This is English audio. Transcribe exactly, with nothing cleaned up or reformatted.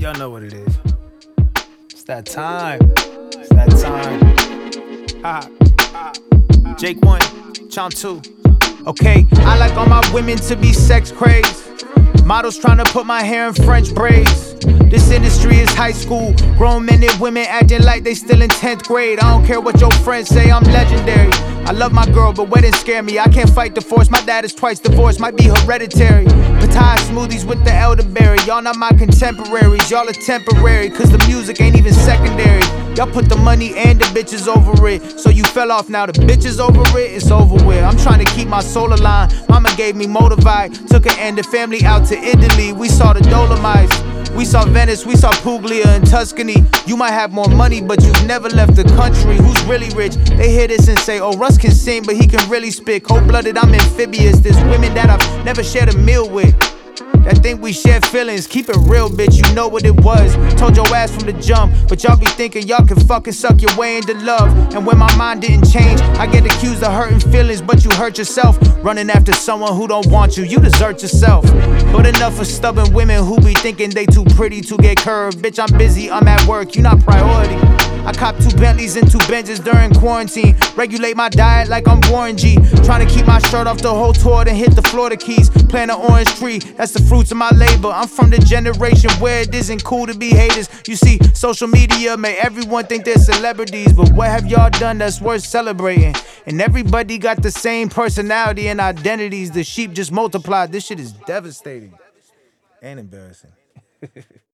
Y'all know what it is. It's that time. It's that time. Ha. Jake one, Chomp two. Okay, I like all my women to be sex crazed. Models trying to put my hair in French braids. This industry is high school. Grown men and women acting like they still in tenth grade. I don't care what your friends say, I'm legendary. I love my girl, but weddings scare me. I can't fight the force, my dad is twice divorced, might be hereditary. Pattaya smoothies with the elderberry. Y'all not my contemporaries, y'all are temporary, cause the music ain't even secondary. Y'all put the money and the bitches over it. So you fell off, now the bitches over it, it's over with. I'm trying to keep my soul aligned. Mama gave me Motivite, took her and the family out to Italy. We saw the Dolomites, we saw Venice, we saw Puglia and Tuscany. You might have more money, but you've never left the country. Who's really rich? They hear this and say, oh, Russ can sing, but he can really spit. Cold-blooded, I'm amphibious. There's women that I've never shared a meal with, that think we share feelings. Keep it real, bitch, you know what it was. Told your ass from the jump, but y'all be thinking y'all can fucking suck your way into love. And when my mind didn't change, I get accused of hurting feelings, but you hurt yourself. Running after someone who don't want you, you desert yourself. But enough of stubborn women who be thinking they too pretty to get curved. Bitch, I'm busy, I'm at work, you not priority. I cop two Bentleys and two Benzes during quarantine. Regulate my diet like I'm Warren G. Trying to keep my shirt off the whole tour, then hit the Florida Keys. Plant an orange tree, that's the fruits of my labor. I'm from the generation where it isn't cool to be haters. You see, social media make everyone think they're celebrities, but what have y'all done that's worth celebrating? And everybody got the same personality and identities. The sheep just multiplied. This shit is devastating and embarrassing.